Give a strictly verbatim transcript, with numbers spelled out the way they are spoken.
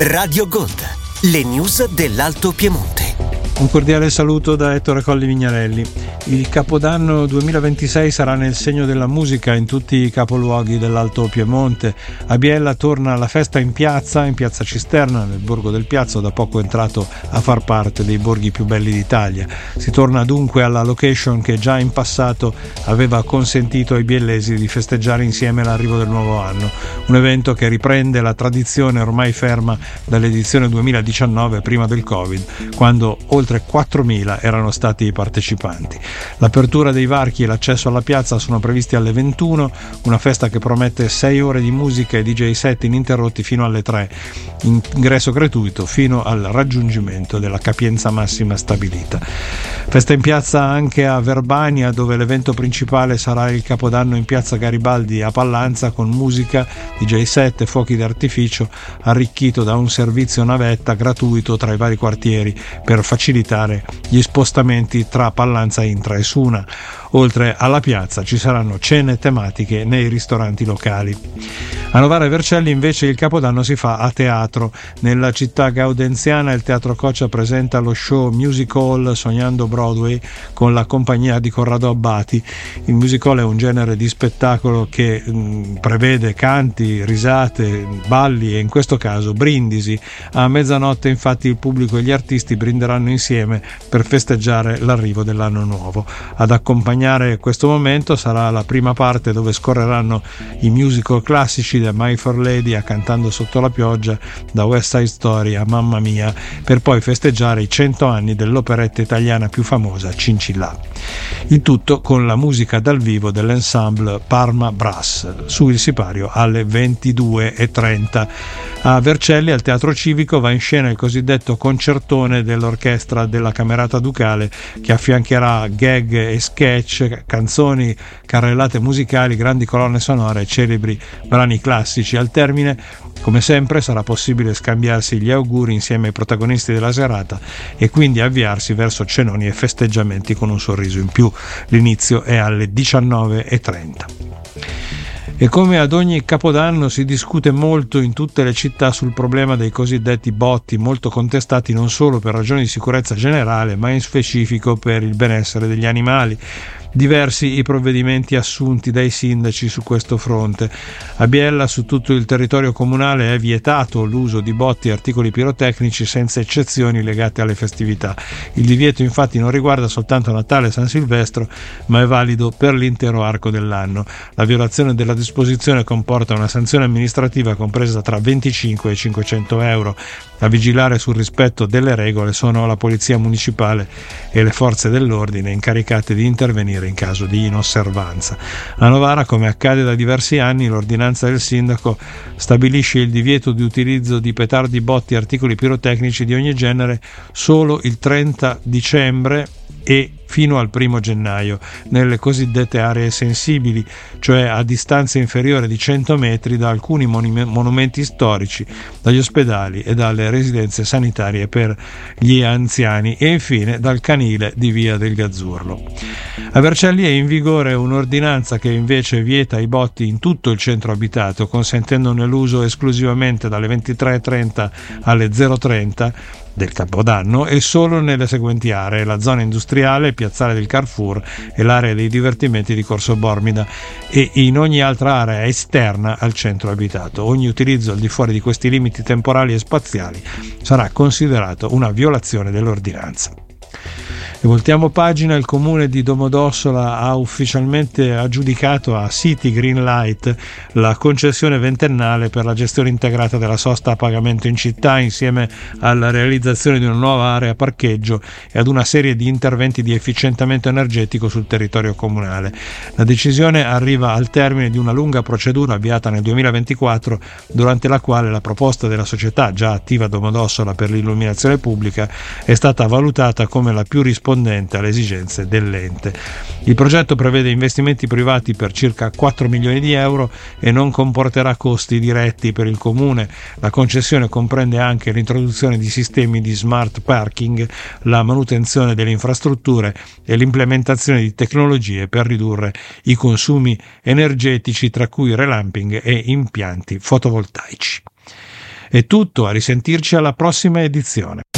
Radio Gold, le news dell'Alto Piemonte. Un cordiale saluto da Ettore Colli Vignarelli. Il Capodanno duemilaventisei sarà nel segno della musica in tutti i capoluoghi dell'Alto Piemonte. A Biella torna la festa in piazza, in piazza Cisterna, nel borgo del Piazzo, da poco entrato a far parte dei borghi più belli d'Italia. Si torna dunque alla location che già in passato aveva consentito ai biellesi di festeggiare insieme l'arrivo del nuovo anno. Un evento che riprende la tradizione ormai ferma dall'edizione duemiladiciannove, prima del Covid, quando oltre quattromila erano stati i partecipanti. L'apertura dei varchi e l'accesso alla piazza sono previsti alle ventuno, una festa che promette sei ore di musica e D J set ininterrotti fino alle tre, ingresso gratuito fino al raggiungimento della capienza massima stabilita. Festa in piazza anche a Verbania, dove l'evento principale sarà il Capodanno in piazza Garibaldi a Pallanza, con musica, D J set e fuochi d'artificio, arricchito da un servizio navetta gratuito tra i vari quartieri per facilitare gli spostamenti tra Pallanza, Intra e Suna. Oltre alla piazza ci saranno cene tematiche nei ristoranti locali. A Novara e Vercelli invece il Capodanno si fa a teatro. Nella città gaudenziana il Teatro Coccia presenta lo show Music Hall Sognando Broadway con la compagnia di Corrado Abbati. Il music hall è un genere di spettacolo che mh, prevede canti, risate, balli e in questo caso brindisi. A mezzanotte infatti il pubblico e gli artisti brinderanno insieme per festeggiare l'arrivo dell'anno nuovo. Ad accompagnare questo momento sarà la prima parte dove scorreranno i musical classici, da My Fair Lady a Cantando sotto la pioggia, da West Side Story a Mamma Mia, per poi festeggiare i cento anni dell'operetta italiana più famosa, Cincillà. Il tutto con la musica dal vivo dell'ensemble Parma Brass, su Il Sipario alle ventidue e trenta. A Vercelli, al Teatro Civico, va in scena il cosiddetto concertone dell'orchestra della Camerata Ducale, che affiancherà gag e sketch, canzoni, carrellate musicali, grandi colonne sonore e celebri brani classici. Al termine, come sempre, sarà possibile scambiarsi gli auguri insieme ai protagonisti della serata e quindi avviarsi verso cenoni e festeggiamenti con un sorriso in più. L'inizio è alle diciannove e trenta. E come ad ogni Capodanno si discute molto in tutte le città sul problema dei cosiddetti botti, molto contestati non solo per ragioni di sicurezza generale, ma in specifico per il benessere degli animali. Diversi i provvedimenti assunti dai sindaci su questo fronte. A Biella, su tutto il territorio comunale, è vietato l'uso di botti e articoli pirotecnici senza eccezioni legate alle festività. Il divieto infatti non riguarda soltanto Natale e San Silvestro, ma è valido per l'intero arco dell'anno. La violazione della disposizione comporta una sanzione amministrativa compresa tra venticinque e cinquecento euro. A vigilare sul rispetto delle regole sono la Polizia Municipale e le forze dell'ordine incaricate di intervenire in caso di inosservanza. A Novara, come accade da diversi anni, l'ordinanza del sindaco stabilisce il divieto di utilizzo di petardi, botti e articoli pirotecnici di ogni genere solo il trenta dicembre e fino al primo gennaio nelle cosiddette aree sensibili, cioè a distanza inferiore di cento metri da alcuni mon- monumenti storici, dagli ospedali e dalle residenze sanitarie per gli anziani e infine dal canile di Via del Gazzurlo. A Vercelli è in vigore un'ordinanza che invece vieta i botti in tutto il centro abitato, consentendone l'uso esclusivamente dalle ventitré e trenta alle zero e trenta del Capodanno e solo nelle seguenti aree: la zona industriale, il piazzale del Carrefour e l'area dei divertimenti di Corso Bormida, e in ogni altra area esterna al centro abitato. Ogni utilizzo al di fuori di questi limiti temporali e spaziali sarà considerato una violazione dell'ordinanza. E voltiamo pagina. Il comune di Domodossola ha ufficialmente aggiudicato a City Greenlight la concessione ventennale per la gestione integrata della sosta a pagamento in città, insieme alla realizzazione di una nuova area parcheggio e ad una serie di interventi di efficientamento energetico sul territorio comunale. La decisione arriva al termine di una lunga procedura avviata nel duemilaventiquattro, durante la quale la proposta della società già attiva a Domodossola per l'illuminazione pubblica è stata valutata come la più rispondente alle esigenze dell'ente. Il progetto prevede investimenti privati per circa quattro milioni di euro e non comporterà costi diretti per il comune. La concessione comprende anche l'introduzione di sistemi di smart parking, la manutenzione delle infrastrutture e l'implementazione di tecnologie per ridurre i consumi energetici, tra cui relamping e impianti fotovoltaici. È tutto, a risentirci alla prossima edizione.